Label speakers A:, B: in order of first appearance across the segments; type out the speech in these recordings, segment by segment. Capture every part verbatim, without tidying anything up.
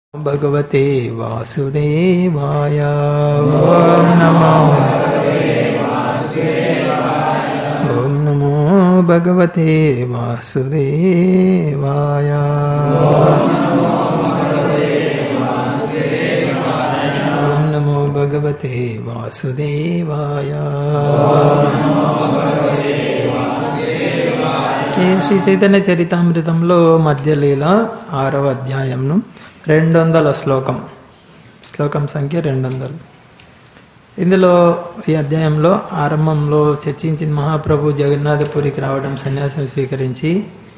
A: भगवते वासुदेवाय। ओम नमो ओम नमो भगवते वासुदेवाय। ओम नमो भगवते वासुदेवाय। శ్రీ చైతన్య చరితామృతంలో మధ్యలీల ఆరవ అధ్యాయంను రెండు వందల శ్లోకం శ్లోకం సంఖ్య రెండు వందలు. ఇందులో ఈ అధ్యాయంలో ఆరంభంలో చర్చించిన మహాప్రభు జగన్నాథపురికి రావడం, సన్యాసం స్వీకరించి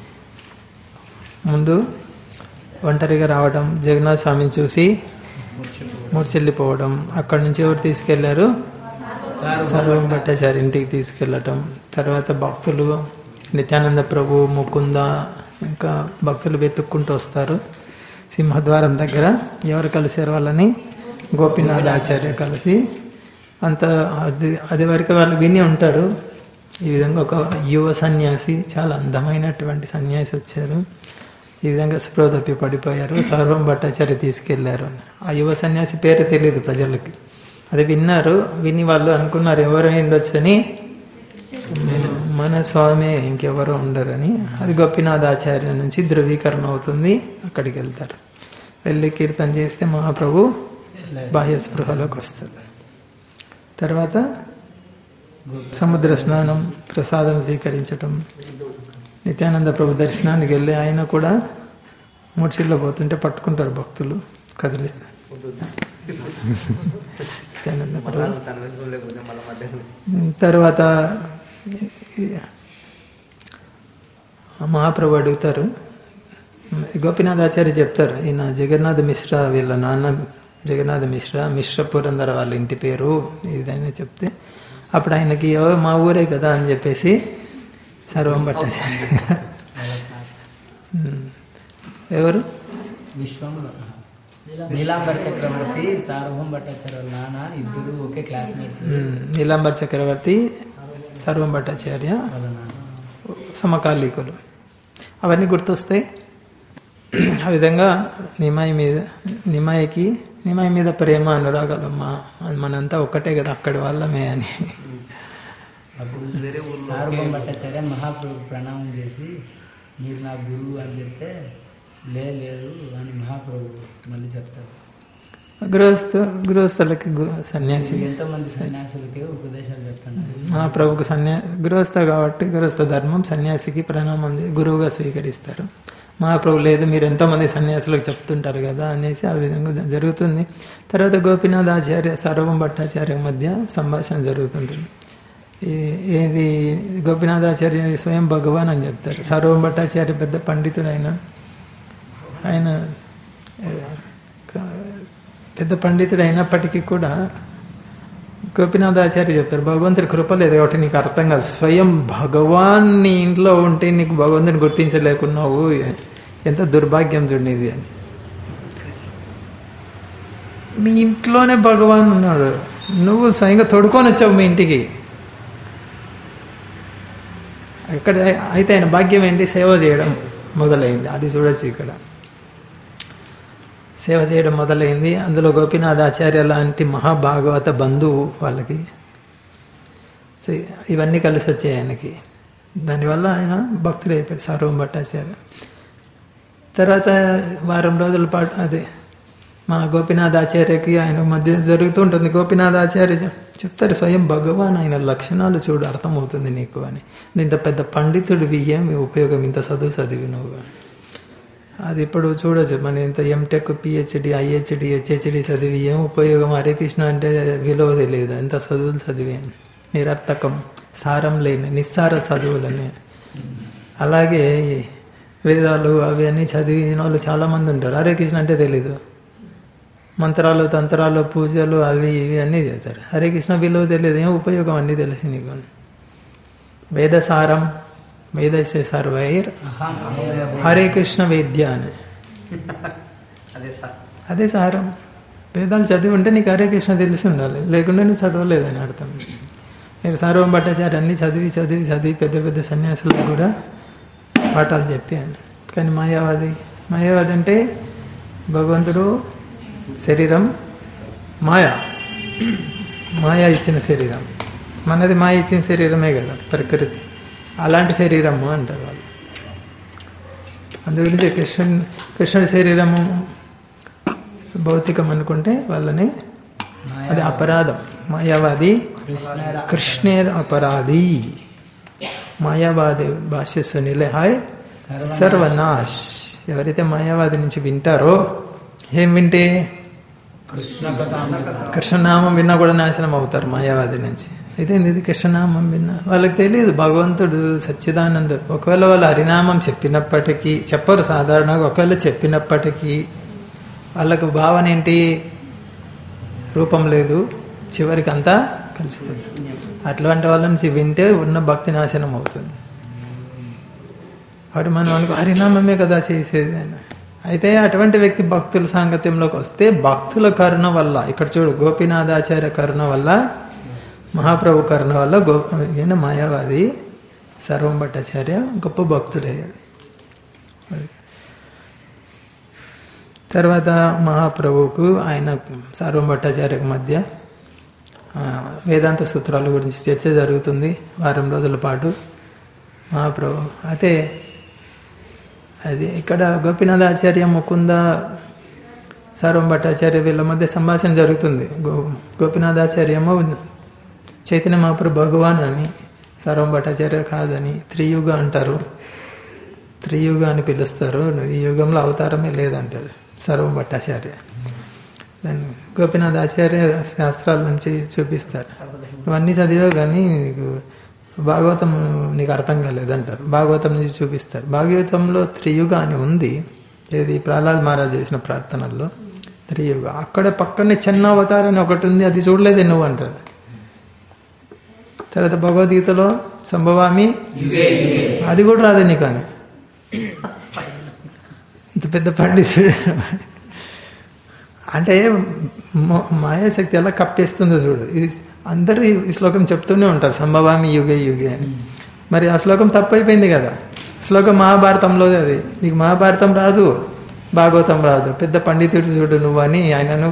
A: ముందు ఒంటరిగా రావడం, జగన్నాథ స్వామిని చూసి మూర్చెల్లిపోవడం, అక్కడి నుంచి ఎవరు తీసుకెళ్లారు? సర్వం భట్టాచారి ఇంటికి తీసుకెళ్ళటం. తర్వాత భక్తులు నిత్యానంద ప్రభు, ముకుంద ఇంకా భక్తులు వెతుక్కుంటూ వస్తారు. సింహద్వారం దగ్గర ఎవరు కలిసారు వాళ్ళని? గోపీనాథ్ ఆచార్య కలిసి అంత అది అది వరకు వాళ్ళు విని ఉంటారు. ఈ విధంగా ఒక యువ సన్యాసి, చాలా అందమైనటువంటి సన్యాసి వచ్చారు. ఈ విధంగా స్పృహతప్పి పడిపోయారు. సర్వం భట్టాచార్య తీసుకెళ్లారు. ఆ యువ సన్యాసి పేరు తెలియదు ప్రజలకి. అది విన్నారు. విని వాళ్ళు అనుకున్నారు ఎవరు ఉండొచ్చని, మన స్వామి, ఇంకెవరు ఉండరని. అది గోపీనాథ్ ఆచార్య నుంచి ధృవీకరణ అవుతుంది. అక్కడికి వెళ్తారు. వెళ్ళి కీర్తన చేస్తే మహాప్రభు బాహ్య స్పృహలోకి వస్తారు. తర్వాత సముద్ర స్నానం, ప్రసాదం స్వీకరించటం, నిత్యానంద ప్రభు దర్శనానికి వెళ్ళి ఆయన కూడా మూర్ఛిల్లో పోతుంటే పట్టుకుంటారు భక్తులు, కదిలిస్తారు. నిత్యానంద ప్రభు తర్వాత మహాప్రభు అడుగుతారు. గోపీనాథ్ ఆచార్య చెప్తారు, ఈయన జగన్నాథ మిశ్రా, వీళ్ళ నాన్న జగన్నాథ మిశ్రా, మిశ్ర పురందర వాళ్ళ ఇంటి పేరు, ఇదైనా చెప్తే అప్పుడు ఆయనకి ఎవరు మా ఊరే కదా అని చెప్పేసి సర్వం భట్టాచార్య ఎవరు
B: విశ్వంలో నీలాంబర్ చక్రవర్తి, సార్వభౌమ భట్టాచార్య నాన్న ఇద్దరు ఒకే క్లాస్మేట్స్.
A: నీలాంబర్ చక్రవర్తి, సర్వం భట్టాచార్య సమకాలీకులు. అవన్నీ గుర్తొస్తాయి. ఆ విధంగా నిమాయి మీద నిమాయికి నిమాయి మీద ప్రేమ, అనురాగాలు, మా మనంతా ఒక్కటే కదా, అక్కడి వాళ్ళమే అని.
B: అప్పుడు సార్వభౌమ భట్టాచార్య మహాప్రభు ప్రణామం చేసి మీరు నా గురువు అని చెప్తే లేదు అని మహాప్రభు మళ్ళీ చెప్తారు.
A: గృహస్థు గృహస్థులకి సన్యాసి,
B: ఎంతో మంది సన్యాసులకి ఉపదేశాలు చెప్తున్నారు.
A: మహాప్రభుకు సన్యా గృహస్థ కాబట్టి గృహస్థ ధర్మం, సన్యాసికి ప్రణామం గురువుగా స్వీకరిస్తారు. మహాప్రభు లేదు, మీరు ఎంతోమంది సన్యాసులకు చెప్తుంటారు కదా అనేసి ఆ విధంగా జరుగుతుంది. తర్వాత గోపీనాథ్ ఆచార్య, సర్వం భట్టాచార్య మధ్య సంభాషణ జరుగుతుంటుంది. ఏది గోపీనాథ్ ఆచార్య స్వయం భగవాన్ అని చెప్తారు. సర్వం భట్టాచార్య పెద్ద పండితుడు. ఆయన ఆయన పెద్ద పండితుడు అయినప్పటికీ కూడా గోపీనాథ్ ఆచార్య చెప్తారు, భగవంతుడి కృప లేదు కాబట్టి నీకు అర్థం కాదు. స్వయం భగవాన్ నీ ఇంట్లో ఉంటే నీకు భగవంతుని గుర్తించలేకున్నావు, ఎంత దుర్భాగ్యం చూడనిది అని. మీ ఇంట్లోనే భగవాన్ ఉన్నాడు, నువ్వు స్వయంగా తోడుకొని వచ్చావు మీ ఇంటికి. ఇక్కడ అయితే ఆయన భాగ్యం ఏంటి? సేవ చేయడం మొదలైంది. అది చూడొచ్చు ఇక్కడ. సేవ చేయడం మొదలైంది. అందులో గోపీనాథ్ ఆచార్య లాంటి మహాభాగవత బంధువు వాళ్ళకి. ఇవన్నీ కలిసి వచ్చాయి ఆయనకి. దానివల్ల ఆయన భక్తుడు అయిపోయారు, సర్వం భట్టాచార్య. తర్వాత వారం రోజుల పాటు అదే మా గోపీనాథ్ ఆచార్యకి ఆయన మధ్య జరుగుతూ ఉంటుంది. గోపీనాథ్ ఆచార్య చెప్తారు, స్వయం భగవాన్, ఆయన లక్షణాలు చూడు, అర్థమవుతుంది నీకు అని. ఇంత పెద్ద పండితుడివి, ఏమి ఉపయోగం ఇంత చదువు చదివి నువ్వు? అది ఇప్పుడు చూడొచ్చు, మన ఇంత ఎంటెక్, పిహెచ్డి, ఐహెచ్డి, హెచ్హెచ్డి చదివి ఏం ఉపయోగం? హరే కృష్ణ అంటే విలువ తెలియదు. ఎంత చదువులు చదివి నిరర్థకం, సారం లేని నిస్సార చదువులని. అలాగే వేదాలు అవి అన్నీ చదివిన వాళ్ళు చాలామంది ఉంటారు, హరే కృష్ణ అంటే తెలీదు. మంత్రాలు, తంత్రాలు, పూజలు అవి ఇవి అన్నీ చేస్తారు. హరే కృష్ణ విలువ తెలియదు, ఏం ఉపయోగం? అన్నీ తెలిసి నీకు. వేదసారం, వేదస్య సర్వైర్ హరే కృష్ణ వేద్య అని, అదే సారం. వేదాలు చదివి ఉంటే నీకు హరే కృష్ణ తెలిసి ఉండాలి, లేకుంటే నువ్వు చదవలేదని అర్థం. మీరు సర్వం భట్టాచార్య అన్ని చదివి చదివి చదివి పెద్ద పెద్ద సన్యాసులకు కూడా పాఠాలు చెప్పాను. కానీ మాయావాది మాయావాది అంటే భగవంతుడు శరీరం మాయ, మాయ ఇచ్చిన శరీరం. మనది మాయ ఇచ్చిన శరీరమే కదా ప్రకృతి. అలాంటి శరీరము అంటారు వాళ్ళు. అందుగురించి కృష్ణ కృష్ణుడి శరీరము భౌతికం అనుకుంటే వాళ్ళని అది అపరాధం. మాయావాది కృష్ణేర్ అపరాధి. మాయావాది భాష్య సునిలే హాయ్ సర్వనాశ్. ఎవరైతే మాయావాది నుంచి వింటారో, ఏం వింటే కృష్ణనామం విన్నా కూడా నాశనం అవుతారు మాయావాది నుంచి. అయితే ఇది కృష్ణనామం విన్నా వాళ్ళకి తెలియదు భగవంతుడు సచ్చిదానంద. ఒకవేళ వాళ్ళు హరినామం చెప్పినప్పటికీ, చెప్పరు సాధారణంగా, ఒకవేళ చెప్పినప్పటికీ వాళ్ళకు భావన ఏంటి, రూపం లేదు, చివరికి అంతా కలిసిపోతుంది. అట్లాంటి వాళ్ళ నుంచి వింటే ఉన్న భక్తి నాశనం అవుతుంది. కాబట్టి మనం అనుకో హరినామమే కదా చేసేది అని. అయితే అటువంటి వ్యక్తి భక్తుల సాంగత్యంలోకి వస్తే భక్తుల కరుణ వల్ల, ఇక్కడ చూడు గోపీనాథాచార్య కరుణ వల్ల, మహాప్రభు కరుణ వల్ల గో ఈయన మాయావాది సర్వం భట్టాచార్య గొప్ప భక్తుడయ్యాడు. తర్వాత మహాప్రభువుకు ఆయన సర్వం భట్టాచార్యకు మధ్య వేదాంత సూత్రాల గురించి చర్చ జరుగుతుంది వారం రోజుల పాటు. మహాప్రభు అయితే అది ఇక్కడ గోపీనాథాచార్య, ముకుంద, సర్వం భట్టాచార్య వీళ్ళ మధ్య సంభాషణ జరుగుతుంది. గో గోపీనాథాచార్యమో చైతన్య మహాప్రభు భగవాన్ అని, సర్వం భట్టాచార్య కాదని, త్రియుగ అంటారు, త్రియుగ అని పిలుస్తారు. ఈ యుగంలో అవతారమే లేదంటారు సర్వం భట్టాచార్య. దాన్ని గోపీనాథాచార్య శాస్త్రాల నుంచి చూపిస్తారు. ఇవన్నీ చదివావు కానీ నీకు భాగవతం నీకు అర్థం కాలేదంటారు. భాగవతం నుంచి చూపిస్తారు. భాగవతంలో త్రియుగ అని ఉంది, ఏది ప్రహ్లాద్ మహారాజ్ చేసిన ప్రార్థనల్లో త్రియుగ. అక్కడ పక్కనే చిన్న అవతారం అని ఒకటి ఉంది, అది చూడలేదు నువ్వు అంటారు. తర్వాత భగవద్గీతలో సంభవామి, అది కూడా రాదు నీకు అని. ఇంత పెద్ద పండితుడు అంటే మాయాశక్తి ఎలా కప్పేస్తుందో చూడు. ఇది అందరూ ఈ శ్లోకం చెప్తూనే ఉంటారు, సంభవామి యుగే యుగే అని. మరి ఆ శ్లోకం తప్పైపోయింది కదా. శ్లోకం మహాభారతంలోదే. అది నీకు మహాభారతం రాదు, భాగవతం రాదు, పెద్ద పండితుడు చూడు నువ్వు అని ఆయనను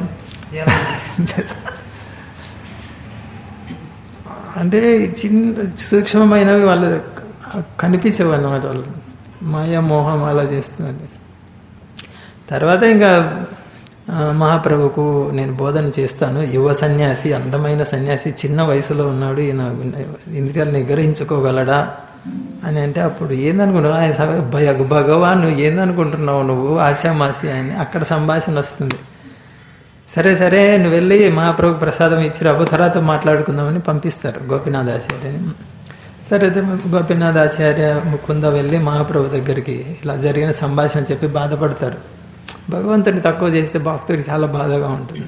A: అంటే చిన్న సూక్ష్మమైనవి వాళ్ళు కనిపించవు అన్నమాట. వాళ్ళు మాయా మోహం అలా చేస్తున్నది. తర్వాత ఇంకా మహాప్రభుకు నేను బోధన చేస్తాను, యువ సన్యాసి, అందమైన సన్యాసి, చిన్న వయసులో ఉన్నాడు, ఈయన ఇంద్రియాలు నిగ్రహించుకోగలడా అని అంటే అప్పుడు ఏందనుకుంటున్నావు ఆయన భయ భగవాన్ నువ్వు ఏందనుకుంటున్నావు నువ్వు ఆశామాసి అని అక్కడ సంభాషణ వస్తుంది. సరే సరే నువ్వు వెళ్ళి మహాప్రభు ప్రసాదం ఇచ్చిరాబో, తర్వాత మాట్లాడుకుందామని పంపిస్తారు గోపీనాథాచార్యని. సరే గోపీనాథాచార్య ముకుంద వెళ్ళి మహాప్రభు దగ్గరికి ఇలా జరిగిన సంభాషణ చెప్పి బాధపడతారు. భగవంతుని తక్కువ చేస్తే భక్తుడికి చాలా బాధగా ఉంటుంది.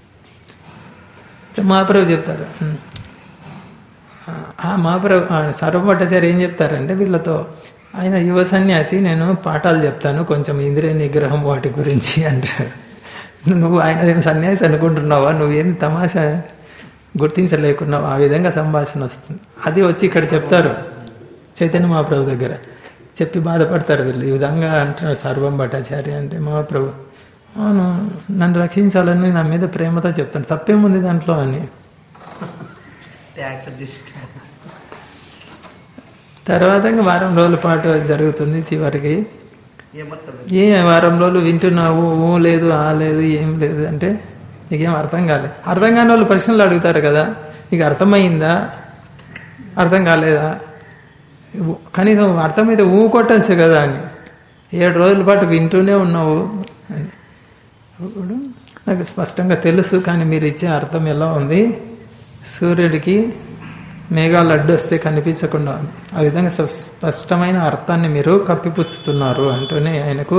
A: మహాప్రభు చెప్తారు, ఆ మహాప్రభు సర్వం భట్టాచార్య ఏం చెప్తారంటే వీళ్ళతో, ఆయన యువ సన్యాసి, నేను పాఠాలు చెప్తాను కొంచెం ఇంద్రియ నిగ్రహం వాటి గురించి అంటారు. నువ్వు ఆయన సన్యాసి అనుకుంటున్నావా, నువ్వేం తమాషా గుర్తించలేకున్నావు. ఆ విధంగా సంభాషణ వస్తుంది. అది వచ్చి ఇక్కడ చెప్తారు చైతన్య మహాప్రభు దగ్గర, చెప్పి బాధపడతారు వీళ్ళు. ఈ విధంగా అంటున్నారు సర్వం భట్టాచార్య అంటే, మహాప్రభు అవును నన్ను రక్షించాలని నా మీద ప్రేమతో చెప్తాను, తప్పేముంది దాంట్లో అని. తర్వాత ఇంకా వారం రోజుల పాటు జరుగుతుంది. చివరికి ఏ వారం రోజులు వింటున్నావు, ఊ లేదు ఆ లేదు ఏం లేదు అంటే నీకేం అర్థం కాలేదు. అర్థం కాని వాళ్ళు ప్రశ్నలు అడుగుతారు కదా, నీకు అర్థమైందా, అర్థం కాలేదా, కనీసం అర్థమైతే ఊ కొట్టచ్చు కదా అని. ఏడు రోజుల పాటు వింటూనే ఉన్నావు అని. ఇప్పుడు నాకు స్పష్టంగా తెలుసు, కానీ మీరు ఇచ్చే అర్థం ఎలా ఉంది, సూర్యుడికి మేఘాలు అడ్డు వస్తే కనిపించకుండా ఆ విధంగా స్పష్టమైన అర్థాన్ని మీరు కప్పిపుచ్చుతున్నారు అంటూనే ఆయనకు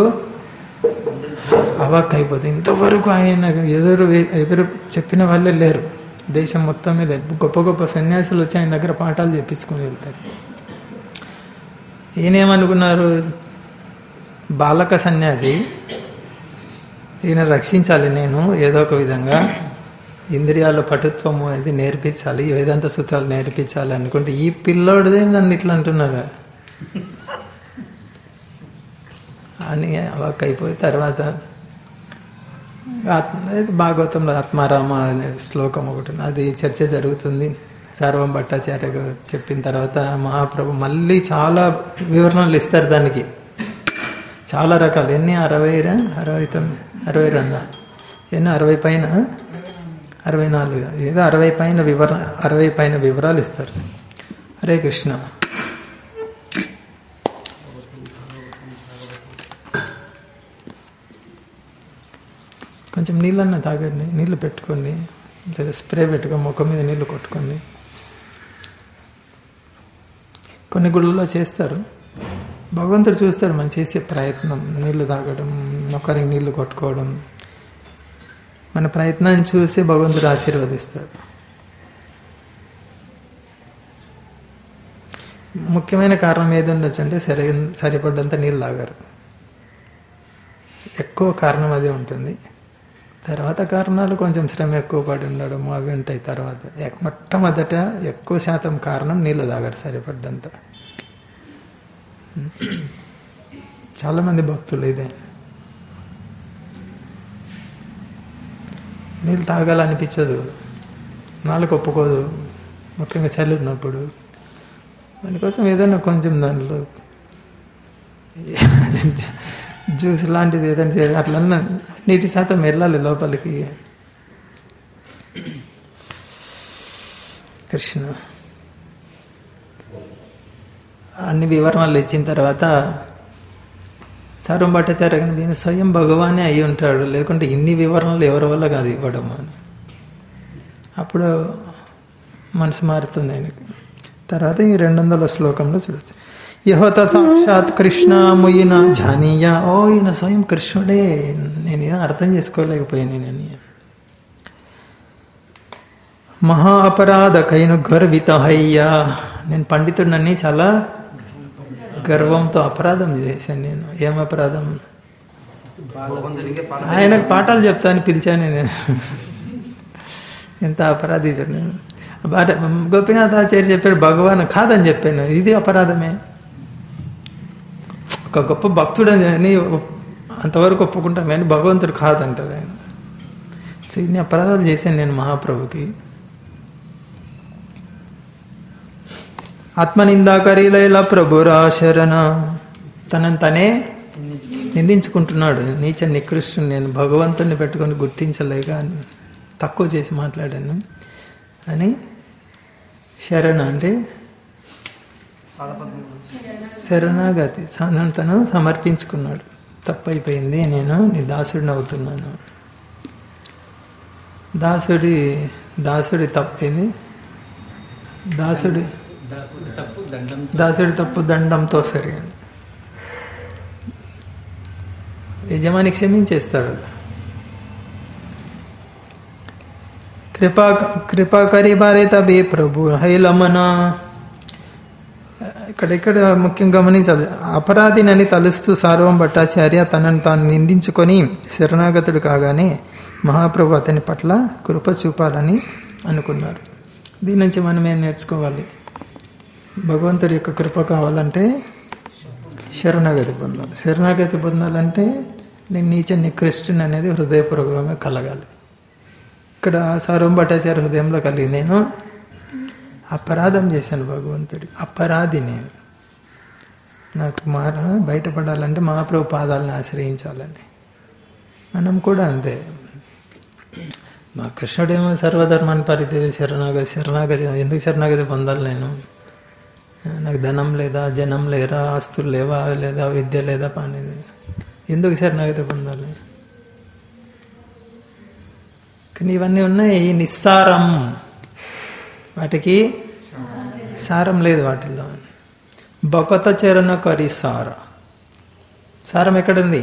A: అవాక్ అయిపోతుంది. ఇంతవరకు ఆయన ఎదురు ఎదురు చెప్పిన వాళ్ళే లేరు దేశం మొత్తం మీద. గొప్ప గొప్ప సన్యాసులు వచ్చి ఆయన దగ్గర పాఠాలు చెప్పించుకొని వెళ్తారు. ఈయనేమనుకున్నారు, బాలక సన్యాసి, ఈయన రక్షించాలి నేను ఏదో ఒక విధంగా, ఇంద్రియాల పటుత్వము అనేది నేర్పించాలి, వేదాంత సూత్రాలు నేర్పించాలి అనుకుంటే ఈ పిల్లోడిదే నన్ను ఇట్లా అంటున్నారు అని అవాక్ అయిపోయి తర్వాత ఆత్మ భాగవతంలో ఆత్మారామ అనే శ్లోకం ఒకటి ఉంది. అది చర్చ జరుగుతుంది. సర్వం భట్టాచార్య చెప్పిన తర్వాత మహాప్రభు మళ్ళీ చాలా వివరణలు ఇస్తారు దానికి. చాలా రకాలు, ఎన్ని అరవై అరవై తొమ్మిది అరవై రెండు ఎన్ని అరవై పైన అరవై నాలుగు ఏదో అరవై పైన వివర అరవై పైన వివరాలు ఇస్తారు. హరే కృష్ణ. కొంచెం నీళ్ళన్నా తాగండి, నీళ్ళు పెట్టుకోండి, లేదా స్ప్రే పెట్టుకొని ముఖం మీద నీళ్ళు కొట్టుకోండి. కొన్ని గుళ్ళలో చేస్తారు, భగవంతుడు చూస్తాడు మనం చేసే ప్రయత్నం. నీళ్లు తాగడం, ఒకరికి నీళ్లు కొట్టుకోవడం, మన ప్రయత్నాన్ని చూసి భగవంతుడు ఆశీర్వదిస్తాడు. ముఖ్యమైన కారణం ఏది ఉండొచ్చు అంటే సరి సరిపడ్డంత నీళ్ళు తాగారు. ఎక్కువ కారణం అదే ఉంటుంది. తర్వాత కారణాలు కొంచెం శ్రమ ఎక్కువ పడి ఉండడం అవి ఉంటాయి. తర్వాత మొట్టమొదట ఎక్కువ శాతం కారణం నీళ్ళు తాగారు సరిపడ్డంత. చాలామంది భక్తులు ఇదే, నీళ్ళు తాగాలనిపించదు, నాలుగు ఒప్పుకోదు, ముఖ్యంగా చలి ఉన్నప్పుడు. దానికోసం ఏదైనా కొంచెం దాంట్లో జ్యూస్ లాంటిది ఏదైనా చేయాలి, అట్లన్నా నీటి శాతం వెళ్ళాలి లోపలికి. కృష్ణ అన్ని వివరణలు ఇచ్చిన తర్వాత సర్వం భట్టాచార్య ఈయన స్వయం భగవానే అయి ఉంటాడు, లేకుంటే ఇన్ని వివరణలు ఎవరి వల్ల కాదు ఇవ్వడం అని. అప్పుడు మనసు మారుతుంది ఆయనకి. తర్వాత ఈ రెండు వందల శ్లోకంలో చూడొచ్చు. యహోత సాక్షాత్ కృష్ణ ముయిన జానీయ. ఓ ఈయన స్వయం కృష్ణుడే, నేను అర్థం చేసుకోలేకపోయాను నేను. మహా అపరాధ కైను గర్విత హయ్యా. నేను పండితుడినని చాలా గర్వంతో అపరాధం చేశాను నేను. ఏం అపరాధం? ఆయనకు పాఠాలు చెప్తాను పిలిచాను నేను. ఎంత అపరాధి చూడండి. గోపీనాథాచార్య చెప్పారు భగవాన్ కాదని చెప్పాను, ఇది అపరాధమే. ఒక గొప్ప భక్తుడు అని అంతవరకు ఒప్పుకుంటాం కానీ భగవంతుడు కాదంటారు ఆయన. సో ఇన్ని అపరాధాలు చేశాను నేను మహాప్రభుకి. ఆత్మనిందాకరీలైలా ప్రభురా శరణ. తనని తనే నిందించుకుంటున్నాడు. నీచ నికృష్టుని నేను భగవంతుని పెట్టుకొని గుర్తించలేక తక్కువ చేసి మాట్లాడాను అని శరణ అంటే శరణాగతి. తను సమర్పించుకున్నాడు. తప్పైపోయింది, నేను నీ దాసుడిని అవుతున్నాను. దాసుడి దాసుడి తప్పైంది. దాసుడి దాసుడి తప్పు దండంతో సరి. యజమాని క్షమించేస్తాడు. కృపా కృపా కరి బారే తబే ప్రభు హైలమనా. ఇక్కడ ఇక్కడ ముఖ్యం గమనించాలి. అపరాధినని తలుస్తూ సార్వం భట్టాచార్య తనను తాను నిందించుకొని శరణాగతుడు కాగానే మహాప్రభు అతని పట్ల కృప చూపాలని అనుకున్నారు. దీని నుంచి మనం ఏం నేర్చుకోవాలి? భగవంతుడి యొక్క కృప కావాలంటే శరణాగతి పొందాలి. శరణాగతి పొందాలంటే నేను నీచ నికృష్టుని అనేది హృదయపూర్వకంగా కలగాలి. ఇక్కడ సార్వం భట్టాచార్య హృదయంలో కలిగి నేను అపరాధం చేశాను భగవంతుడి, అపరాధి నేను, నాకు మార బయటపడాలంటే మహాప్రభు పాదాలను ఆశ్రయించాలని. మనం కూడా అంతే. మా కృష్ణుడేమో సర్వధర్మాన్ని పరిత్యజించి శరణాగతి శరణాగతి ఎందుకు శరణాగతి పొందాలి నేను? నాకు ధనం లేదా, జనం లేరా, ఆస్తులు లేవా, లేదా విద్య లేదా, పని ఎందుకు శరణాగతి పొందాలి? కానీ ఇవన్నీ ఉన్నాయి నిస్సారం, వాటికి సారం లేదు వాటిల్లో. భగవత చరణ కరి సార. సారం ఎక్కడుంది?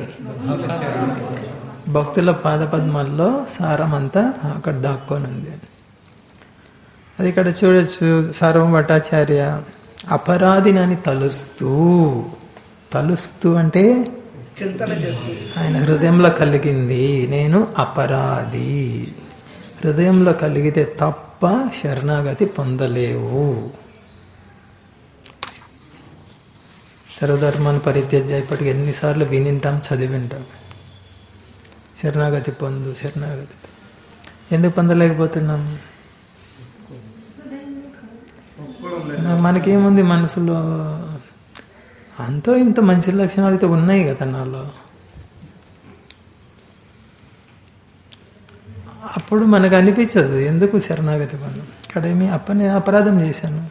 A: భక్తుల పాదపద్మాల్లో సారం అంతా అక్కడ దాక్కొని ఉంది. అది ఇక్కడ చూడొచ్చు. సర్వం భట్టాచార్య అపరాధినని తలుస్తూ, తలుస్తూ అంటే ఆయన హృదయంలో కలిగింది నేను అపరాధి. హృదయంలో కలిగితే తప్ప శరణాగతి పొందలేవు. సర్వధర్మాన్ని పరిత్యజ్య ఇప్పటికి ఎన్నిసార్లు వినింటాం, చదివింటాం. శరణాగతి పొందు శరణాగతి. ఎందుకు పొందలేకపోతున్నాం? మనకేముంది మనసులో? అంతో ఇంత మంచి లక్షణాలు అయితే ఉన్నాయి కదా నాలో. అప్పుడు మనకు అనిపించదు ఎందుకు శరణాగతి పొందం. ఇక్కడేమి అప్ప నేను అపరాధం చేశాను.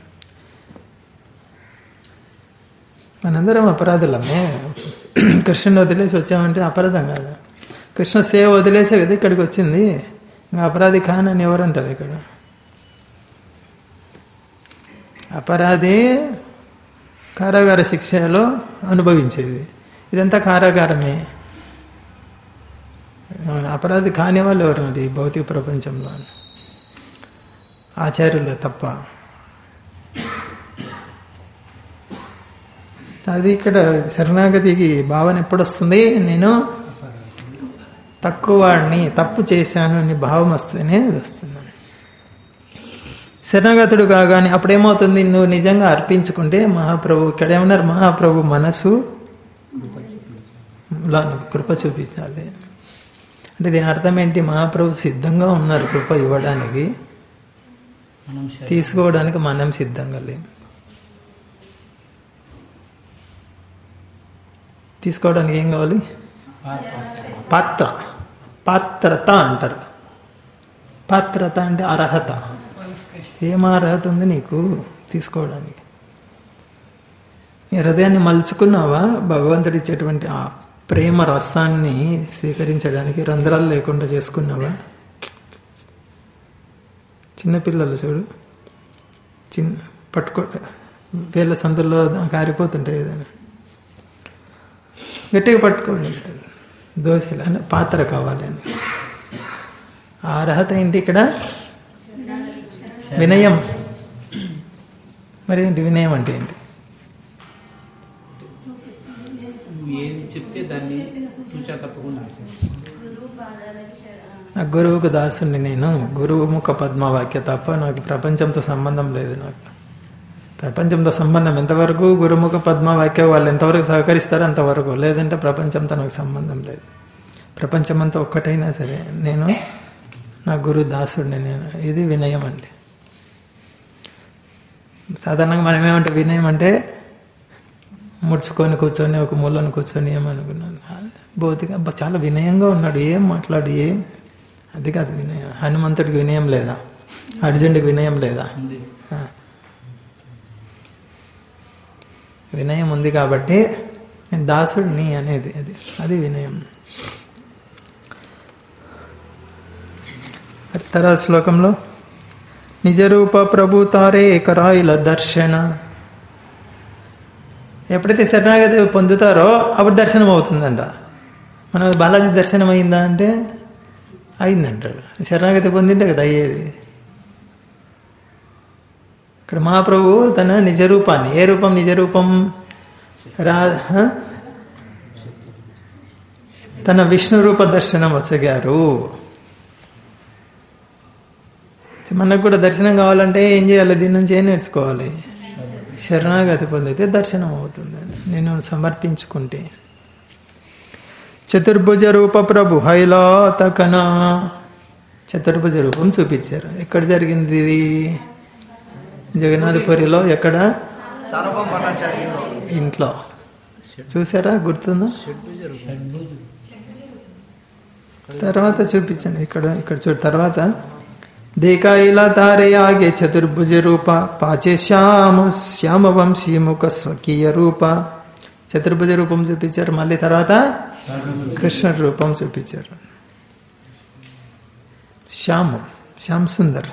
A: మనందరం అపరాధులమే. కృష్ణుని వదిలేసి వచ్చామంటే అపరాధం కాదా? కృష్ణ సేవ వదిలేసే కదా ఇక్కడికి వచ్చింది. ఇంకా అపరాధి కానని ఎవరంటారు ఇక్కడ? అపరాధి కారాగార శిక్షలో అనుభవించేది. ఇదంతా కారాగారమే. అపరాధి కాని వాళ్ళు ఎవరు మరి భౌతిక ప్రపంచంలో? ఆచార్యులు తప్ప. అది ఇక్కడ శరణాగతికి భావన ఎప్పుడు వస్తుంది? నేను తక్కువ వాడిని, తప్పు చేశాను అని భావం వస్తేనే అది వస్తుంది. శరణాగతుడు కాగానే అప్పుడేమవుతుంది? నువ్వు నిజంగా అర్పించుకుంటే మహాప్రభు ఇక్కడ ఏమన్నారు? మహాప్రభు మనసు కృప చూపించాలి అంటే దీని అర్థం ఏంటి? మహాప్రభు సిద్ధంగా ఉన్నారు కృప ఇవ్వడానికి, తీసుకోవడానికి మనం సిద్ధంగా లేం. తీసుకోవడానికి ఏం కావాలి? పాత్ర. పాత్రత అంటారు. పాత్రత అంటే అర్హత. ఏం అర్హత ఉంది నీకు తీసుకోవడానికి? నీ హృదయాన్ని మలుచుకున్నావా భగవంతుడు ఇచ్చేటువంటి ఆ ప్రేమ రసాన్ని స్వీకరించడానికి? రంధ్రాలు లేకుండా చేసుకున్నావా? చిన్నపిల్లలు చూడు, చిన్న పట్టుకో వేళ్ళ సందుల్లో కారిపోతుంటాయి ఏదైనా, గట్టిగా పట్టుకోండి సార్. దోశలు అని పాత్ర కావాలని. ఆ అర్హత ఏంటి ఇక్కడ? వినయం. మరి ఏంటి వినయం అంటే ఏంటి?
B: ఏం చెప్తే దాన్ని చూచా తప్పకుండా.
A: నా గురువుకు దాసుని నేను. గురువు ముఖ పద్మవాక్య తప్ప నాకు ప్రపంచంతో సంబంధం లేదు. నాకు ప్రపంచంతో సంబంధం ఎంతవరకు? గురుముఖ పద్మవాక్య వాళ్ళు ఎంతవరకు సహకరిస్తారో అంతవరకు. లేదంటే ప్రపంచంతో నాకు సంబంధం లేదు. ప్రపంచమంతా ఒక్కటైనా సరే నేను నా గురు దాసుడిని నేను. ఇది వినయం అండి. సాధారణంగా మనం ఏమంటే వినయం అంటే ముడుచుకొని కూర్చొని ఒక మూలను కూర్చొని ఏమనుకున్నాను భౌతిక చాలా వినయంగా ఉన్నాడు, ఏం మాట్లాడు, ఏం అది కాదు వినయం. హనుమంతుడికి వినయం లేదా? అర్జునుడికి వినయం లేదా? వినయం ఉంది కాబట్టి నేను దాసుడిని అనేది అది అది వినయం. తర్వాత శ్లోకంలో నిజరూప ప్రభు తారే కరాయిల దర్శన. ఎప్పుడైతే శరణాగతి పొందుతారో అప్పుడు దర్శనం అవుతుందంట. మన బాలాజీ దర్శనం అయిందా అంటే అయిందంటాడు. శరణాగతి పొందింటే కదా అయ్యేది. ఇక్కడ మహాప్రభు తన నిజరూపాన్ని, ఏ రూపం? నిజరూపం రా తన విష్ణు రూప దర్శనం వచ్చగారు. మనకు కూడా దర్శనం కావాలంటే ఏం చేయాలి? దీని నుంచి ఏం నేర్చుకోవాలి? శరణాగతి పొందితే దర్శనం అవుతుంది. నేను సమర్పించుకుంటే. చతుర్భుజ రూప ప్రభు హైలాతకనా. చతుర్భుజ రూపం చూపించారు. ఎక్కడ జరిగింది ఇది? జగన్నాథపురిలో. ఎక్కడ? ఇంట్లో. చూసారా? గుర్తుందా? తర్వాత చూపించండి. ఇక్కడ ఇక్కడ చూడు. తర్వాత देखा इला तारे आगे चतुर्भुज रूपा पाचे श्याम श्याम వంశీ ముఖ స్వకీయ రూప. చతుర్భుజ రూపం చూపించారు. మళ్ళీ తర్వాత కృష్ణ రూపం చూపించారు. శ్యాము శ్యామ్ సుందర్.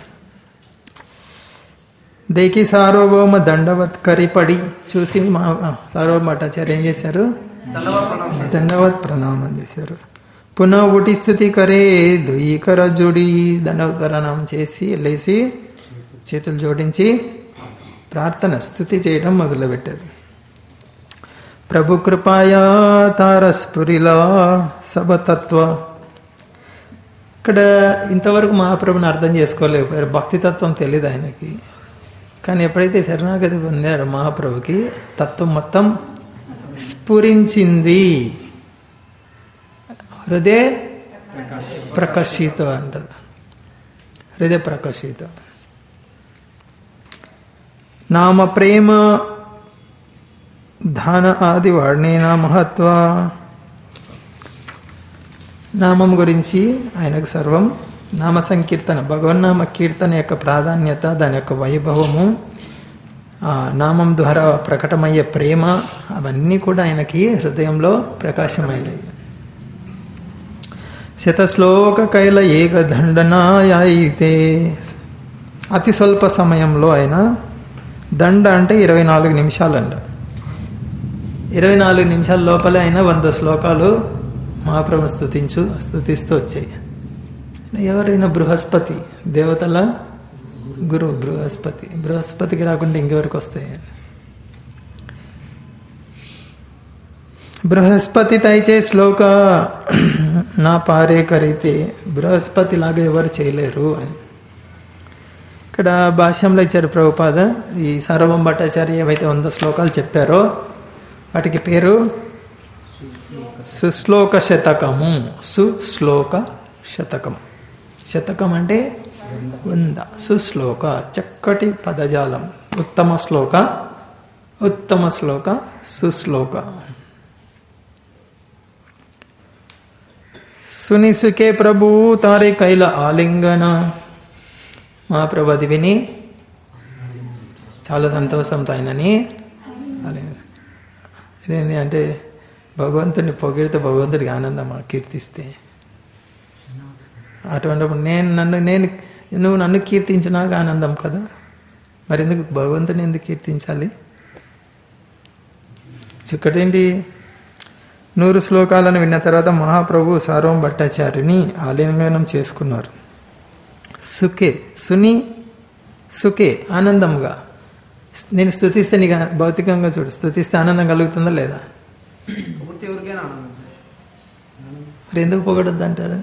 A: దేకి సార్వభౌమ దండవత్ కరిపడి చూసి మా సార్వభౌమ భట్టాచార్య ఏం చేశారు? దండవత్ ప్రణామం చేశారు. పునః ఉటి స్థితి కరే దుయీకర జోడి దండవతరణం చేసి లేచి చేతులు జోడించి ప్రార్థన స్థుతి చేయడం మొదలుపెట్టారు. ప్రభు కృపాయా తారస్పురిలా సభతత్వ. ఇక్కడ ఇంతవరకు మహాప్రభుని అర్థం చేసుకోలేకపోయారు. భక్తి తత్వం తెలియదు ఆయనకి. కానీ ఎప్పుడైతే శరణాగతి పొందారో మహాప్రభుకి తత్వం మొత్తం స్ఫురించింది. హృదయ ప్రకాశిత అంటారు, హృదయ ప్రకాశిత. నామ ప్రేమ ధాన ఆది వర్ణేన మహత్వ. నామం గురించి ఆయనకు సర్వం. నామ సంకీర్తన, భగవన్నామ కీర్తన యొక్క ప్రాధాన్యత, దాని యొక్క వైభవము, నామం ద్వారా ప్రకటమయ్యే ప్రేమ, అవన్నీ కూడా ఆయనకి హృదయంలో ప్రకాశమయ్యాయి. శతశ్లోక కైల ఏక దండనాయైతే. అతి స్వల్ప సమయంలో ఆయన దండ అంటే ఇరవై నాలుగు నిమిషాలంట. ఇరవై నాలుగు నిమిషాల లోపలే ఆయన వంద శ్లోకాలు మహాప్రభు స్తుతించు స్తుతిస్తూ వచ్చాయి. ఎవరైనా బృహస్పతి, దేవతల గురువు బృహస్పతి. బృహస్పతికి రాకుండా ఇంకెవరికి వస్తాయి? బృహస్పతి తైచే శ్లోక నా పారే కరైతే. బృహస్పతి లాగా ఎవరు చేయలేరు అని ఇక్కడ భాష్యంలో ఇచ్చారు ప్రభుపాద. ఈ సార్వభౌమ భట్టాచార్య ఏవైతే వంద శ్లోకాలు చెప్పారో వాటికి పేరు సుశ్లోక శతకము. సుశ్లోక శతకం. శతకం అంటే వంద. సుశ్లోక చక్కటి పదజాలం. ఉత్తమ శ్లోక, ఉత్తమ శ్లోక, సుశ్లోక. సుని సుఖే ప్రభు తారే కైల ఆలింగన. మహాప్రభు అది విని చాలా సంతోషంతో ఆయనని ఇదేంటి అంటే భగవంతుడిని పొగిడితే భగవంతుడికి ఆనందమా కీర్తిస్తే. అటువంటిప్పుడు నేను నన్ను నేను నువ్వు నన్ను కీర్తించు, నాకు ఆనందం కదా. మరి ఎందుకు భగవంతుని ఎందుకు కీర్తించాలి? చిక్కటేంటి? నూరు శ్లోకాలను విన్న తర్వాత మహాప్రభు సార్వభౌమ భట్టాచార్యుని ఆలింగనం చేసుకున్నారు. సుఖే, సుని సుఖే, ఆనందంగా. నేను స్తుతిస్తే నీకు భౌతికంగా చూడు, స్తుతిస్తే ఆనందం కలుగుతుందా లేదా? మరి ఎందుకు పొగడొద్దు అంటారు?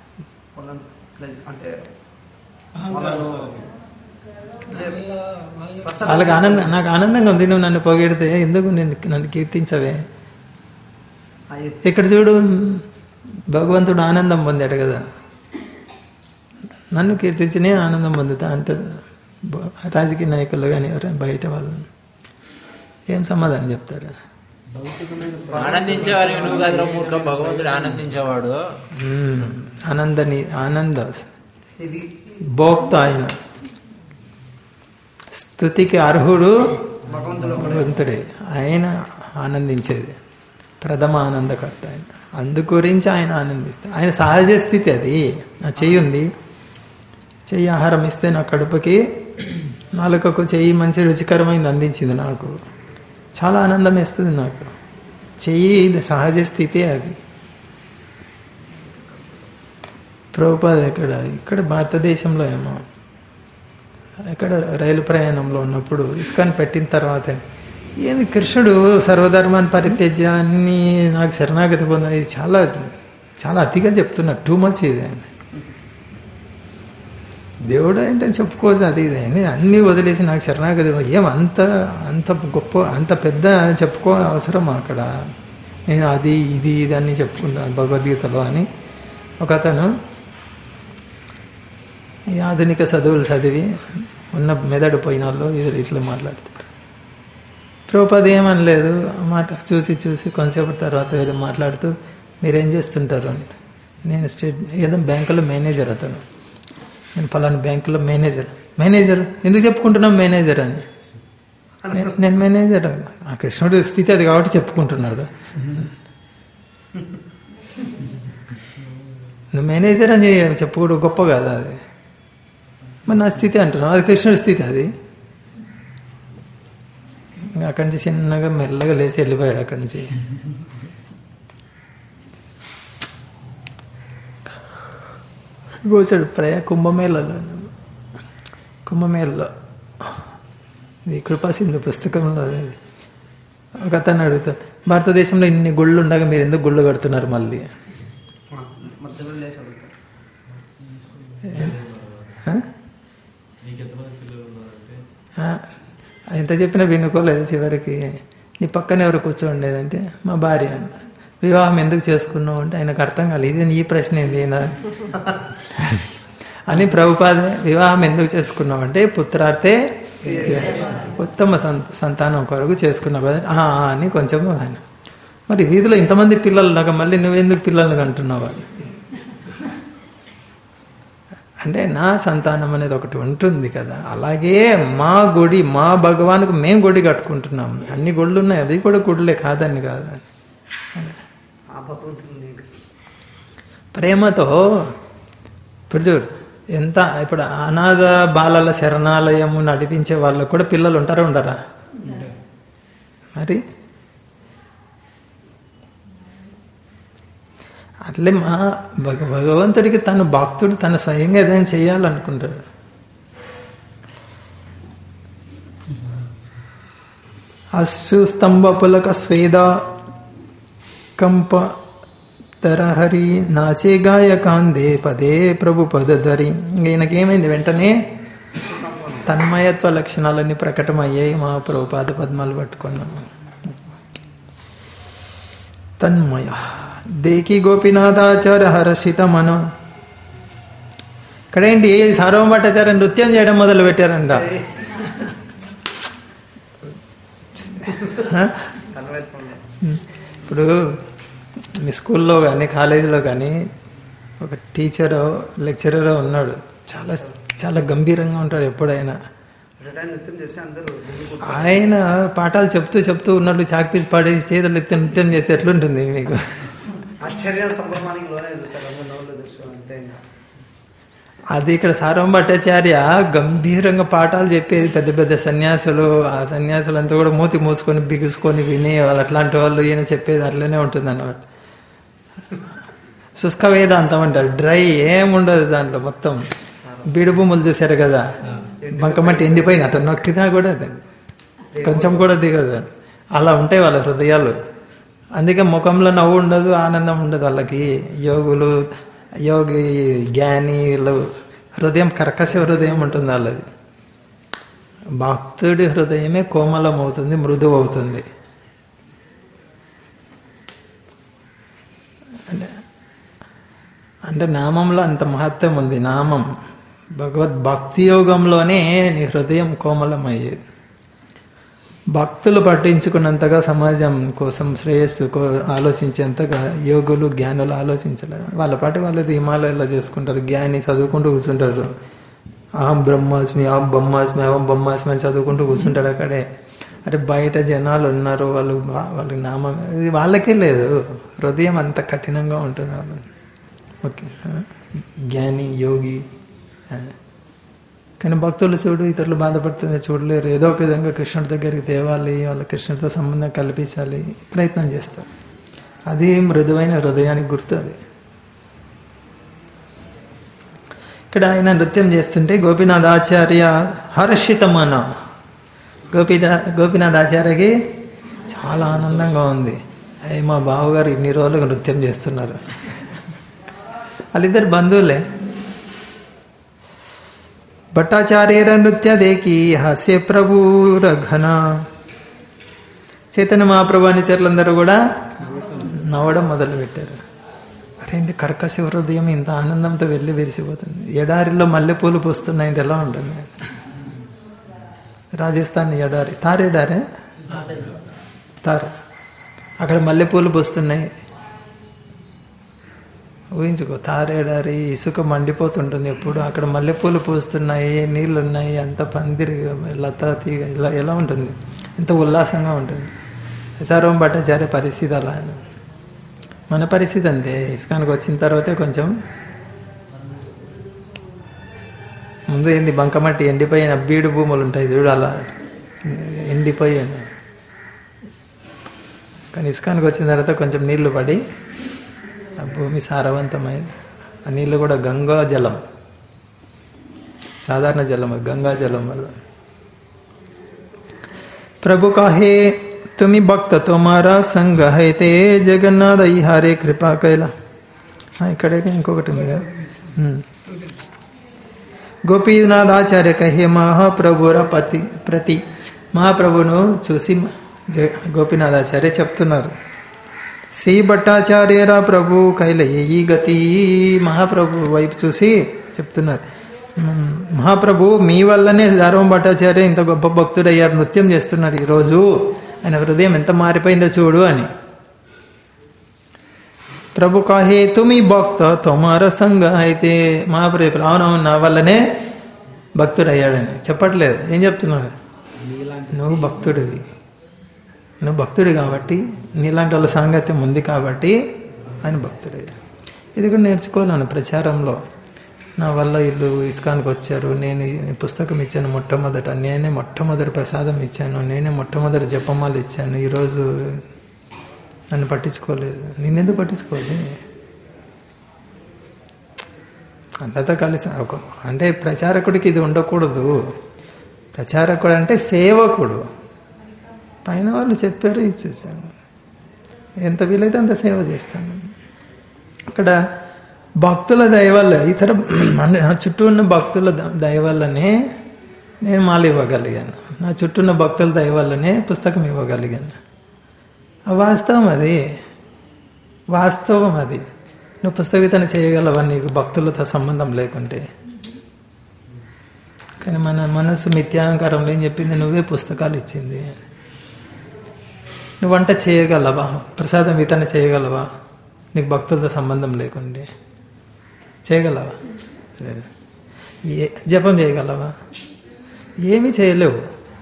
A: వాళ్ళకి ఆనందం, నాకు ఆనందంగా ఉంది నువ్వు నన్ను పొగిడితే, ఎందుకు నేను నన్ను కీర్తించవే? ఇక్కడ చూడు, భగవంతుడు ఆనందం పొందాడు కదా, నన్ను కీర్తించి నేను ఆనందం పొందుతా అంటారు. రాజకీయ నాయకులు కానీ ఎవరైనా బయట వాళ్ళు ఏం సమాధానం చెప్తారు?
C: ఆనందించేవారు నువ్వు కదా మూర్ఖ, భగవంతుడు ఆనందించేవాడు.
A: ఆనందని ఆనంద భోక్త ఆయన. స్తుతికి అర్హుడు భగవంతుడే. ఆయన ఆనందించేది ప్రథమ ఆనందకర్త ఆయన. అందు గురించి ఆయన ఆనందిస్తాడు. ఆయన సహజ స్థితి అది. నా చెయ్యి ఉంది, చెయ్యి ఆహారం ఇస్తే నా కడుపుకి నాలుకకు చెయ్యి మంచి రుచికరమైంది అందించింది, నాకు చాలా ఆనందం వేస్తుంది. నాకు చెయ్యి సహజ స్థితి అది. ప్రభుపాద ఎక్కడ ఇక్కడ భారతదేశంలో ఏమో ఎక్కడ రైలు ప్రయాణంలో ఉన్నప్పుడు ఇస్కాన్ పెట్టిన తర్వాత ఏంది కృష్ణుడు సర్వధర్మాన్ని పరిత్యజ్య అన్ని నాకు శరణాగతి పొంద, ఇది చాలా చాలా అతిగా చెప్తున్నారు. టూ మచ్ ఇది. ఆయన దేవుడు ఏంటని చెప్పుకోవచ్చు, అది ఇది అన్నీ వదిలేసి నాకు శరణాగతి ఏం అంత అంత గొప్ప అంత పెద్ద చెప్పుకో అవసరం అక్కడ. నేను అది ఇది ఇది అన్నీ చెప్పుకుంటాను భగవద్గీతలో అని ఒక అతను ఈ ఆధునిక చదువులు చదివి ఉన్న మెదడు పోయిన వాళ్ళు ఇది ఇట్లా మాట్లాడుతారు. ప్రభుపాద ఏమనలేదు, మాట చూసి చూసి కొంతసేపటి తర్వాత ఏదో మాట్లాడుతూ మీరేం చేస్తుంటారు అంటే, నేను స్టేట్ ఏదో బ్యాంకులో మేనేజర్, అతను నేను ఫలానా బ్యాంకులో మేనేజర్. మేనేజర్ ఎందుకు చెప్పుకుంటున్నాం మేనేజర్ అని? నేను మేనేజర్. ఆ కృష్ణుడు స్థితి అది కాబట్టి చెప్పుకుంటున్నాడు. నువ్వు మేనేజర్ అని చెప్పుకోడు గొప్ప కదా అది. మరి నా స్థితి అంటున్నావు, అది కృష్ణుడి స్థితి అది. ఇంకా అక్కడి నుంచి చిన్నగా మెల్లగా లేచి వెళ్ళిపోయాడు అక్కడి నుంచి. కూర్చాడు ప్రయా కుంభమేళలో. కుంభమేళలో ఇది కృపాసింధు పుస్తకంలో ఒక అతను అడుగుతాడు, భారతదేశంలో ఇన్ని గుళ్ళు ఉండగా మీరు ఎందుకు గుళ్ళు కడుతున్నారు మళ్ళీ? ఎంత చెప్పినా వినుకోలేదు. చివరికి నీ పక్కన ఎవరు కూర్చోండేదంటే మా భార్య అన్న. వివాహం ఎందుకు చేసుకున్నావు అంటే ఆయనకు అర్థం కాలేదు. ఇది నీ ప్రశ్న ఏంది అని ప్రభుపాద వివాహం ఎందుకు చేసుకున్నావు అంటే పుత్రార్థే ఉత్తమ సంతానం కొరకు చేసుకున్నావు కదా అని కొంచెం ఆయన. మరి వీధిలో ఇంతమంది పిల్లలు లాగా మళ్ళీ నువ్వెందుకు పిల్లల్ని అంటున్నావు అంటే నా సంతానం అనేది ఒకటి ఉంటుంది కదా. అలాగే మా గుడి మా భగవాన్కు మేము గుడి కట్టుకుంటున్నాం. అన్ని గుళ్ళు ఉన్నాయి, అవి కూడా గుడులే కాదని కాదు. ప్రేమతో ఇప్పుడు చూడు ఎంత ఇప్పుడు అనాథ బాలల శరణాలయము నడిపించే వాళ్ళకు కూడా పిల్లలు ఉంటారా ఉండరా? మరి అట్లే మా భగ భగవంతుడికి తను భక్తుడు తను స్వయంగా ఏదైనా చేయాలనుకుంటాడు. అశ్రు స్తంభ పులక స్వేద కంప తరహరి నాచే గాయకాందే పదే ప్రభు పదధరి. ఈయనకేమైంది వెంటనే తన్మయత్వ లక్షణాలన్నీ ప్రకటమయ్యాయి. మా ప్రభు పాద పద్మాలు పట్టుకున్నాము. తన్మయ దేకి గోపీనాథాచార్య హర్షిత మనం. ఇక్కడేంటి సార్వభౌమ భట్టాచార్య నృత్యం చేయడం మొదలు పెట్టారంట. ఇప్పుడు మీ స్కూల్లో కానీ కాలేజీలో కానీ ఒక టీచరో లెక్చరరో ఉన్నాడు, చాలా చాలా గంభీరంగా ఉంటాడు ఎప్పుడైనా. ఆయన పాఠాలు చెప్తూ చెప్తూ ఉన్నట్లు చాక్పీస్ పాడేసి చేతులు ఎత్తి నృత్యం చేస్తే ఎట్లుంటుంది మీకు? అది ఇక్కడ సార్వభౌమ భట్టాచార్య గంభీరంగా పాఠాలు చెప్పేది. పెద్ద పెద్ద సన్యాసులు, ఆ సన్యాసులంతా కూడా మూతి మూసుకొని బిగుసుకొని విని వాళ్ళు అట్లాంటి వాళ్ళు ఈయన చెప్పేది అట్లనే ఉంటుంది అన్నమాట. శుష్క వేదాంతం అంటారు, డ్రై ఏముండదు దాంట్లో. మొత్తం బీడు భూములు చూశారు కదా, బంకమట్టి ఎండిపోయిన అట్లా నొక్కినా కూడా కొంచెం కూడా దిగదు. అలా ఉంటాయి వాళ్ళ హృదయాలు. అందుకే ముఖంలో నవ్వు ఉండదు, ఆనందం ఉండదు వాళ్ళకి. యోగులు యోగి జ్ఞాని వీళ్ళు హృదయం కర్కశ హృదయం ఉంటుంది వాళ్ళది. భక్తుడి హృదయమే కోమలం అవుతుంది, మృదువు అవుతుంది. అంటే అంటే నామంలో అంత మహత్వం ఉంది. నామం భగవద్ భక్తి యోగంలోనే నీ హృదయం కోమలం అయ్యేది. భక్తులు పట్టించుకున్నంతగా సమాజం కోసం శ్రేయస్సు ఆలోచించేంతగా యోగులు జ్ఞానులు ఆలోచించలేదు. వాళ్ళ పాటి వాళ్ళది హిమాలయాల్లో చేసుకుంటారు. జ్ఞాని చదువుకుంటూ కూర్చుంటారు. అహం బ్రహ్మాస్మి అహం బ్రహ్మాస్మి అహం బ్రహ్మాస్మి అని చదువుకుంటూ కూర్చుంటాడు అక్కడే. అంటే బయట జనాలు ఉన్నారు, వాళ్ళు వాళ్ళకి నామం ఇది వాళ్ళకే లేదు. హృదయం అంత కఠినంగా ఉంటుంది వాళ్ళు. ఓకే, జ్ఞాని యోగి. కానీ భక్తులు చూడు ఇతరులు బాధపడుతుంది చూడలేరు. ఏదో ఒక విధంగా కృష్ణుడి దగ్గరికి తేవాలి, వాళ్ళ కృష్ణుడితో సంబంధం కల్పించాలి ప్రయత్నం చేస్తారు. అది మృదువైన హృదయానికి గుర్తు. అది ఇక్కడ ఆయన నృత్యం చేస్తుంటే గోపీనాథ్ ఆచార్య హర్షితమాన. గోపీనా గోపీనాథ్ ఆచార్యకి చాలా ఆనందంగా ఉంది. అయ్యి మా బావగారు ఇన్ని రోజులుగా నృత్యం చేస్తున్నారు. వాళ్ళిద్దరు బంధువులే. భట్టాచార్య నృత్య దేకి హాస్య ప్రభు రఘన. చైతన్య మహాప్రభు అనుచరులందరూ కూడా నవ్వడం మొదలుపెట్టారు. అరేంది కర్కశ హృదయం ఇంత ఆనందంతో వెళ్ళి విరిసిపోతుంది. ఎడారిలో మల్లెపూలు పూస్తున్నాయంటే ఎలా ఉంటుంది? రాజస్థాన్ ఎడారి, తార్ ఎడారే తారు, అక్కడ మల్లెపూలు పూస్తున్నాయి. ఊహించుకో, తారేడారి ఇసుక మండిపోతుంటుంది ఎప్పుడు, అక్కడ మల్లెపూలు పూస్తున్నాయి, నీళ్ళు ఉన్నాయి, అంత పందిరి లతా తీగ ఇలా ఎలా ఉంటుంది? ఎంత ఉల్లాసంగా ఉంటుంది. సార్వభౌమ భట్టాచార్య పరిస్థితి అలా. మన పరిస్థితి అంతే. ఇస్కాన్కి వచ్చిన తర్వాతే కొంచెం ముందు ఏంది బంకమట్టి ఎండిపోయిన బీడు భూములు ఉంటాయి చూడు, అలా ఎండిపోయాను. కానీ ఇస్కాన్కి వచ్చిన తర్వాత కొంచెం నీళ్లు పడి ఆ భూమి సారవంతమై, ఆ నీళ్ళు కూడా గంగా జలం, సాధారణ జలం, గంగా జలం వల్ల. ప్రభు కాహే తుమి భక్త తోమారా సంగ హైతే జగన్నాథ ఈ హారే కృపా కైలా. ఇక్కడే ఇంకొకటి ఉంది కదా. గోపీనాథ్ ఆచార్య కహే మహాప్రభుర పతి ప్రతి. మహాప్రభును చూసి గోపీనాథ్ ఆచార్య చెప్తున్నారు, శ్రీ భట్టాచార్యరా ప్రభు కైలయి గతి. మహాప్రభు వైపు చూసి చెప్తున్నారు, మహాప్రభు మీ వల్లనే సార్వం భట్టాచార్య ఇంత గొప్ప భక్తుడు అయ్యాడు, నృత్యం చేస్తున్నాడు ఈరోజు, ఆయన హృదయం ఎంత మారిపోయిందో చూడు అని. ప్రభు కాహే తుమి భక్త తొమార సంగ. అయితే మహాప్రభు అవునవును నా వల్లనే భక్తుడు అయ్యాడని చెప్పట్లేదు, ఏం చెప్తున్నారు, నువ్వు భక్తుడివి, నువ్వు భక్తుడి కాబట్టి నీలాంటి వాళ్ళ సాంగత్యం ఉంది కాబట్టి ఆయన భక్తుడే. ఇది కూడా నేర్చుకోవాలను ప్రచారంలో. నా వల్ల వీళ్ళు ఇస్కాన్కి వచ్చారు, నేను ఈ పుస్తకం ఇచ్చాను మొట్టమొదట, నేనే మొట్టమొదటి ప్రసాదం ఇచ్చాను, నేనే మొట్టమొదటి జపమాలు ఇచ్చాను, ఈరోజు నన్ను పట్టించుకోలేదు. నిన్నెందుకు పట్టించుకోలేదు? అందరితో కలిసి ఒక అంటే ప్రచారకుడికి ఇది ఉండకూడదు. ప్రచారకుడు అంటే సేవకుడు. పైన వాళ్ళు చెప్పారు, ఇది చూశాను, ఎంత వీలైతే అంత సేవ చేస్తాను. అక్కడ భక్తుల దయ వల్ల, ఇతర మన నా చుట్టూ ఉన్న భక్తుల దయ వల్లనే నేను మాల ఇవ్వగలిగాను, నా చుట్టూ ఉన్న భక్తుల దయ వల్లనే పుస్తకం ఇవ్వగలిగాను. వాస్తవం అది, వాస్తవం అది. నువ్వు పుస్తక వితరణ చేయగలవా నీకు భక్తులతో సంబంధం లేకుంటే? కానీ మన మనసు మిథ్యాహంకారంలో ఏం చెప్పింది, నువ్వే పుస్తకాలు ఇచ్చింది. నువ్వు వంట చేయగలవా, ప్రసాదం వితరణ చేయగలవా నీకు భక్తులతో సంబంధం లేకుండే? చేయగలవా? లేదు. ఏ జపం చేయగలవా? ఏమీ చేయలేవు.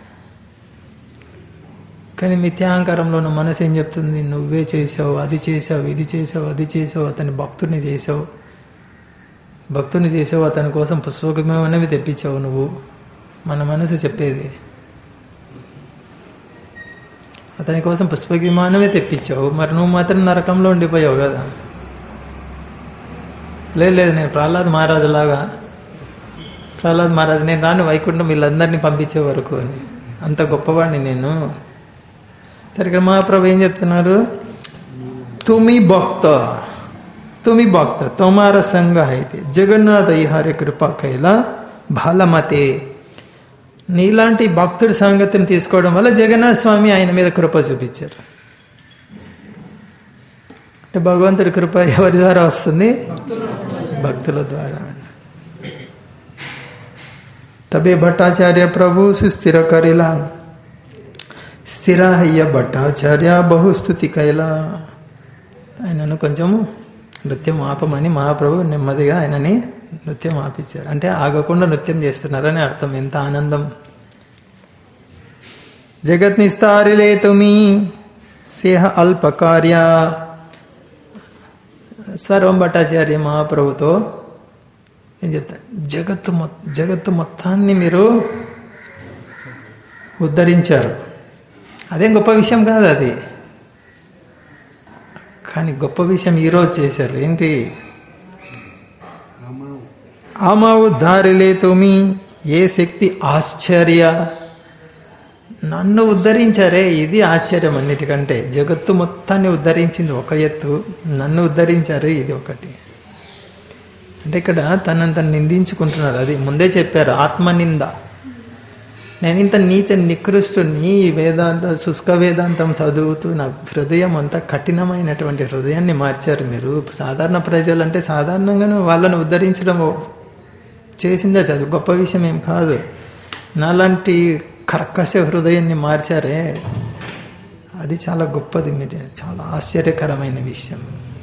A: కానీ మిథ్యాహంకారంలో ఉన్న మనసు ఏం చెప్తుంది, నువ్వే చేసావు, అది చేసావు, ఇది చేసావు, అది చేసావు, అతని భక్తుడిని చేసావు, భక్తుని చేసావు, అతని కోసం పుష్పకమేమనేవి తెప్పించావు నువ్వు. మన మనసు చెప్పేది అతని కోసం పుష్పక విమానమే తెప్పించావు, మరి నువ్వు మాత్రం నరకంలో ఉండిపోయావు కదా. లేదు లేదు నేను ప్రహ్లాద్ మహారాజు లాగా, ప్రహ్లాద్ మహారాజు నేను రాను వైకుంఠం వీళ్ళందరినీ పంపించే వరకు అని, అంత గొప్పవాడిని నేను. సరే ఇక్కడ మహాప్రభు ఏం చెప్తున్నారు, తుమి భక్త తుమి భక్త తొమార సంగ అయితే జగన్నాథ హరి కృపా కైల బాలమతే. నీలాంటి భక్తుడి సాంగత్యం తీసుకోవడం వల్ల జగన్నాథ స్వామి ఆయన మీద కృప చూపించారు. అంటే భగవంతుడి కృప ఎవరి ద్వారా వస్తుంది? భక్తుల ద్వారా. తబే భట్టాచార్య ప్రభు సుస్థిర కరిలా స్థిర అయ్య భట్టాచార్య బహుస్థుతి కైలా. ఆయనను కొంచెము నృత్యం ఆపమని మహాప్రభు నెమ్మదిగా ఆయనని నృత్యం ఆపించారు. అంటే ఆగకుండా నృత్యం చేస్తున్నారని అర్థం. ఎంత ఆనందం. జగత్ నిస్తారిలే తుమి సేహ అల్పకార్య. సర్వం భట్టాచార్య మహాప్రభుతో ఏం చెప్తాను, జగత్తు మొ జగత్తు మొత్తాన్ని మీరు ఉద్ధరించారు. అదేం గొప్ప విషయం కాదు అది, కానీ గొప్ప విషయం ఈరోజు చేశారు. ఏంటి? ఆమా ఉద్ధారిలే తుమి ఏ శక్తి ఆశ్చర్య. నన్ను ఉద్ధరించారే, ఇది ఆశ్చర్యం అన్నిటికంటే. జగత్తు మొత్తాన్ని ఉద్ధరించింది ఒక ఎత్తు, నన్ను ఉద్ధరించారు ఇది ఒకటి. అంటే ఇక్కడ తనని తను నిందించుకుంటున్నారు. అది ముందే చెప్పారు, ఆత్మనింద. నేను ఇంత నీచ నికృష్టుని, వేదాంత శుష్క వేదాంతం చదువుతూ నా హృదయం అంతా కఠినమైనటువంటి హృదయాన్ని మార్చారు మీరు. సాధారణ ప్రజలంటే సాధారణంగానే వాళ్ళని ఉద్ధరించడం చేసిందే చదువు, గొప్ప విషయం ఏం కాదు. నాలాంటి కర్కశ హృదయాన్ని మార్చారే, అది చాలా గొప్పది, మీరు చాలా ఆశ్చర్యకరమైన విషయం.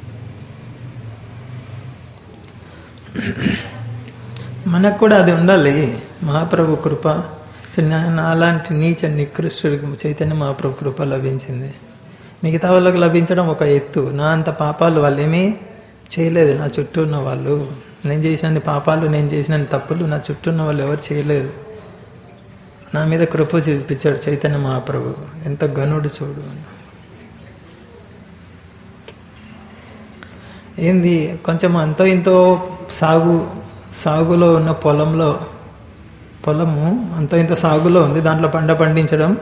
A: మనకు కూడా అది ఉండాలి, మహాప్రభు కృప. నాలాంటి నీచ నికృష్టుడికి చైతన్య మహాప్రభు కృప లభించింది. మిగతా వాళ్ళకి లభించడం ఒక ఎత్తు. నా అంత పాపాలు వాళ్ళు ఏమీ చేయలేదు. నా చుట్టూ ఉన్న వాళ్ళు, నేను చేసిన పాపాలు, నేను చేసిన తప్పులు నా చుట్టూ ఉన్న వాళ్ళు ఎవరు చేయలేదు. నా మీద కృప చూపించాడు చైతన్య మహాప్రభు. ఎంత గనుడు చూడు. ఏంది కొంచెం అంతో ఇంతో సాగు సాగులో ఉన్న పొలంలో, పొలము అంత ఇంత సాగులో ఉంది, దాంట్లో పంట పండించడం,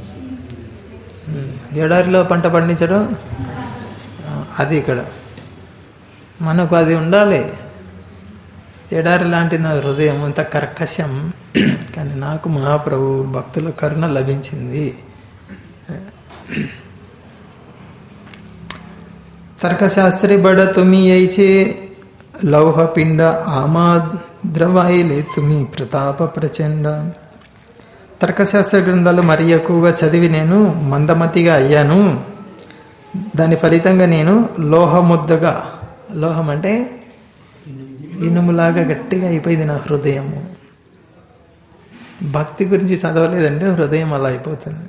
A: ఎడారిలో పంట పండించడం, అది ఇక్కడ మనకు అది ఉండాలి. ఎడారి లాంటి నా హృదయం అంత కర్కశం, కానీ నాకు మహాప్రభు భక్తుల కరుణ లభించింది. तर्कशास्त्री बड़ तुम्ही यायचे लौह पिंड आमा ద్రవాయిలే తుమి ప్రతాప ప్రచండ. తర్కశాస్త్ర గ్రంథాలు మరి ఎక్కువగా చదివి నేను మందమతిగా అయ్యాను. దాని ఫలితంగా నేను లోహముద్దగా, లోహం అంటే ఇనుములాగా గట్టిగా అయిపోయింది నా హృదయము. భక్తి గురించి చదవలేదంటే హృదయం అలా అయిపోతుంది.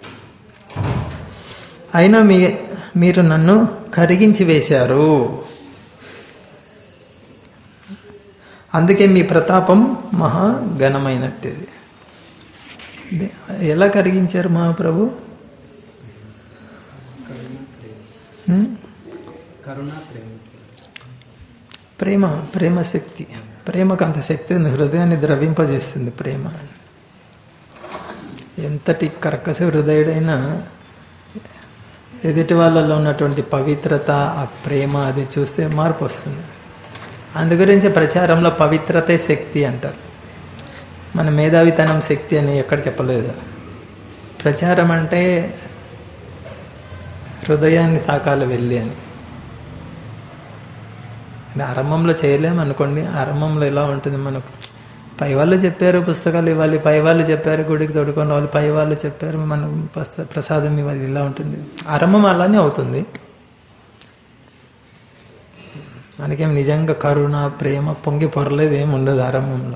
A: అయినా మీ మీరు నన్ను కరిగించి వేశారు, అందుకే మీ ప్రతాపం మహా ఘనమైనట్టిది. ఎలా కరిగించారు మహాప్రభు? ప్రేమ, ప్రేమ శక్తి. ప్రేమకు అంత శక్తి ఉంది, హృదయాన్ని ద్రవింపజేస్తుంది ప్రేమ. ఎంతటి కర్కశ హృదయుడైనా ఎదుటి వాళ్ళలో ఉన్నటువంటి పవిత్రత, ఆ ప్రేమ అది చూస్తే మార్పు వస్తుంది. అందు గురించి ప్రచారంలో పవిత్రతే శక్తి అంటారు. మన మేధావితనం శక్తి అని ఎక్కడ చెప్పలేదు. ప్రచారం అంటే హృదయాన్ని తాకాలి వెళ్ళి అని. ఆరంభంలో చేయలేము అనుకోండి. ఆరంభంలో ఎలా ఉంటుంది, మనకు పై వాళ్ళు చెప్పారు పుస్తకాలు ఇవ్వాలి, పై వాళ్ళు చెప్పారు గుడికి తోడుకొని వాళ్ళు, పై వాళ్ళు చెప్పారు మనం ప్రసాదం ఇవ్వాలి, ఇలా ఉంటుంది. ఆరంభం అలానే అవుతుంది. మనకేం నిజంగా కరుణ ప్రేమ పొంగి పొరలేదు ఏమి ఉండదు ఆరంభంలో.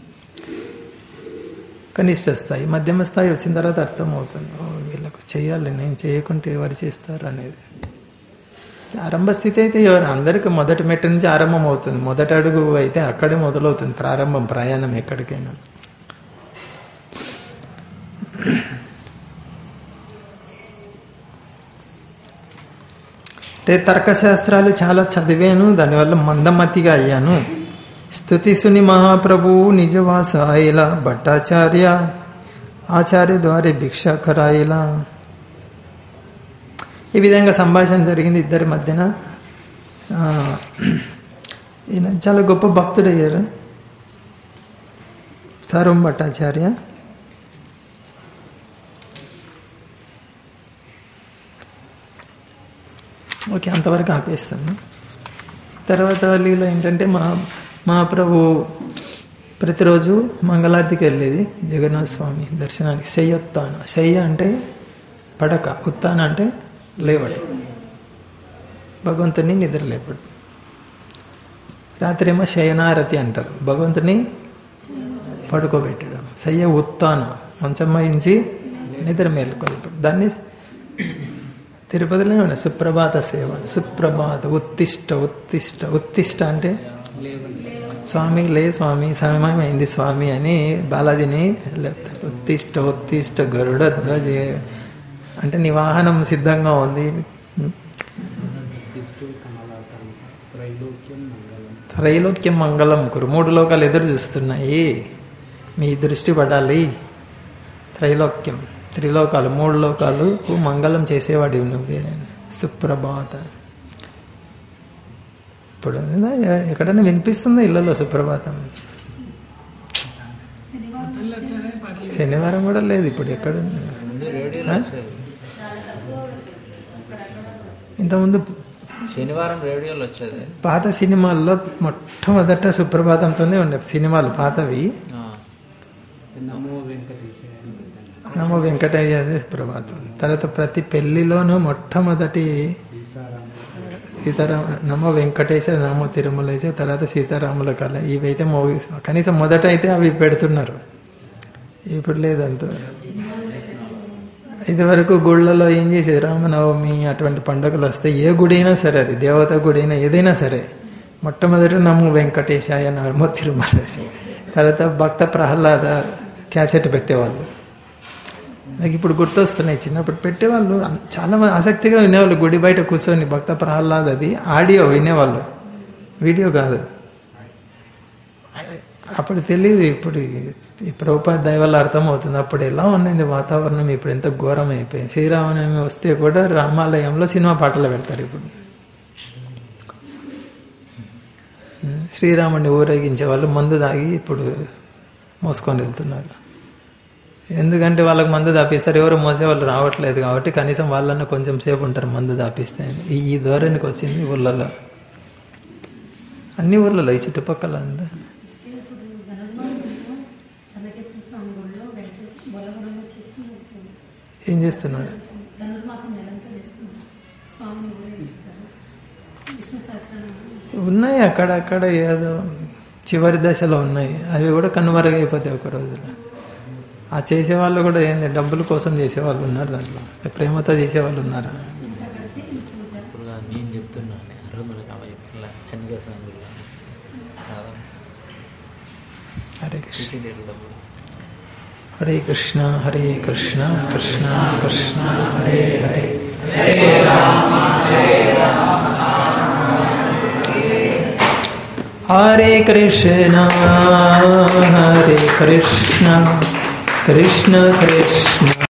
A: కనిష్ట స్థాయి, మధ్యమ స్థాయి వచ్చిన తర్వాత అర్థమవుతుంది, ఓ వీళ్ళకు చేయాలి, నేను చేయకుంటే ఎవరు చేస్తారు అనేది. ఆరంభ స్థితి అయితే ఎవరు అందరికీ మొదటి మెట్టు నుంచి ఆరంభం అవుతుంది. మొదటి అడుగు అయితే అక్కడే మొదలవుతుంది ప్రారంభం, ప్రయాణం ఎక్కడికైనా. అంటే తర్కశాస్త్రాలు చాలా చదివాను, దానివల్ల మందమతిగా అయ్యాను. స్తుతిసుని మహాప్రభువు నిజవాసాయిల భట్టాచార్య ఆచార్య ద్వారా భిక్ష కరాయిలా. ఈ విధంగా సంభాషణ జరిగింది ఇద్దరి మధ్యన. ఈయన చాలా గొప్ప భక్తుడయ్యారు, సార్వం భట్టాచార్య. ఓకే, అంతవరకు ఆపేస్తాను. తర్వాత లీల ఏంటంటే మా మహాప్రభు ప్రతిరోజు మంగళారతికి వెళ్ళేది జగన్నాథ స్వామి దర్శనానికి. శయ్య ఉత్తాన, శయ్య అంటే పడక, ఉత్తాన అంటే లేవడం, భగవంతుని నిద్ర లేపడం. రాత్రి ఏమో శయనారతి అంటారు, భగవంతుని పడుకోబెట్టడం. శయ్య ఉత్తాన, మంచమ్మ నుంచి నిద్ర మేలుకొల్పడం. దాన్ని తిరుపతిలో సుప్రభాత సేవ, సుప్రభాత ఉత్తిష్ట ఉత్తిష్ట. ఉత్తిష్ట అంటే స్వామి లే స్వామి, సమయమైంది స్వామి అని బాలాజీని లేపుతారు. ఉత్తిష్ట ఉత్తిష్ట గరుడ ధ్వజ అంటే నీ వాహనం సిద్ధంగా ఉంది. త్రైలోక్యం మంగళం కురు, మూడు లోకాలు ఎదురు చూస్తున్నాయి, మీ దృష్టి పడాలి. త్రైలోక్యం, త్రిలోకాలు, మూడు లోకాలకు మంగళం చేసేవాడి నువ్వే. సుప్రభాత. ఇప్పుడు ఎక్కడైనా వినిపిస్తుందా ఇళ్లలో సుప్రభాతం? శనివారం కూడా లేదు ఇప్పుడు ఎక్కడ. ఇంతకుముందు
C: శనివారం రేడియోలో వచ్చేది.
A: పాత సినిమాల్లో మొట్టమొదట సుప్రభాతంతోనే ఉండే సినిమాలు పాతవి. నమో వెంకటయ్య సుప్రభాతం. తర్వాత ప్రతి పెళ్లిలోనూ మొట్టమొదటి సీతారామ నమో వెంకటేశ నమో తిరుమలేశ, తర్వాత సీతారాముల కళ. ఇవైతే మోగి కనీసం మొదట అయితే అవి పెడుతున్నారు, ఇప్పుడు లేదంత. ఇదివరకు గుళ్ళలో ఏం చేసేది, రామనవమి అటువంటి పండుగలు వస్తే ఏ గుడి అయినా సరే, అది దేవత గుడి అయినా ఏదైనా సరే, మొట్టమొదటి నమో వెంకటేశాయ నమో తిరుమలేశ, తర్వాత భక్త ప్రహ్లాద క్యాసెట్ పెట్టేవాళ్ళు. నాకు ఇప్పుడు గుర్తొస్తున్నాయి, చిన్నప్పుడు పెట్టేవాళ్ళు చాలా ఆసక్తిగా వినేవాళ్ళు. గుడి బయట కూర్చొని భక్త ప్రహ్లాద్, అది ఆడియో వినేవాళ్ళు, వీడియో కాదు. అప్పుడు తెలియదు, ఇప్పుడు ఈ ప్రభుపాద దయ వల్ల అర్థమవుతుంది. అప్పుడు ఎలా ఉన్నది వాతావరణం, ఇప్పుడు ఎంత ఘోరం అయిపోయింది. శ్రీరామనవమి వస్తే కూడా రామాలయంలో సినిమా పాటలు పెడతారు. ఇప్పుడు శ్రీరాముడిని ఊరేగించే వాళ్ళు మందు తాగి ఇప్పుడు మోసుకొని వెళ్తున్నారు. ఎందుకంటే వాళ్ళకి మందు దాపిస్తారు, ఎవరు మోసే వాళ్ళు రావట్లేదు కాబట్టి కనీసం వాళ్ళన్నా కొంచెం సేపు ఉంటారు మందు దాపిస్తే అని. ఈ ఈ ధోరణికి వచ్చింది ఊళ్ళలో, అన్ని ఊళ్ళలో ఈ చుట్టుపక్కల అంతా. ఏం చేస్తున్నారు? ఉన్నాయి అక్కడ అక్కడ ఏదో చివరి దశలో ఉన్నాయి, అవి కూడా కనుమరుగైపోతాయి ఒక రోజులో. ఆ చేసేవాళ్ళు కూడా ఏంది డబ్బుల కోసం చేసేవాళ్ళు ఉన్నారు, దాంట్లో ప్రేమతో చేసేవాళ్ళు ఉన్నారు.
C: ఇప్పుడు నేను చెప్తున్నాను చెన్నగా స్వామి
A: హరే కృష్ణ హరే కృష్ణ హరే కృష్ణ కృష్ణ కృష్ణ హరే హరే హరే కృష్ణ హరే కృష్ణ కృష్ణ కృష్ణ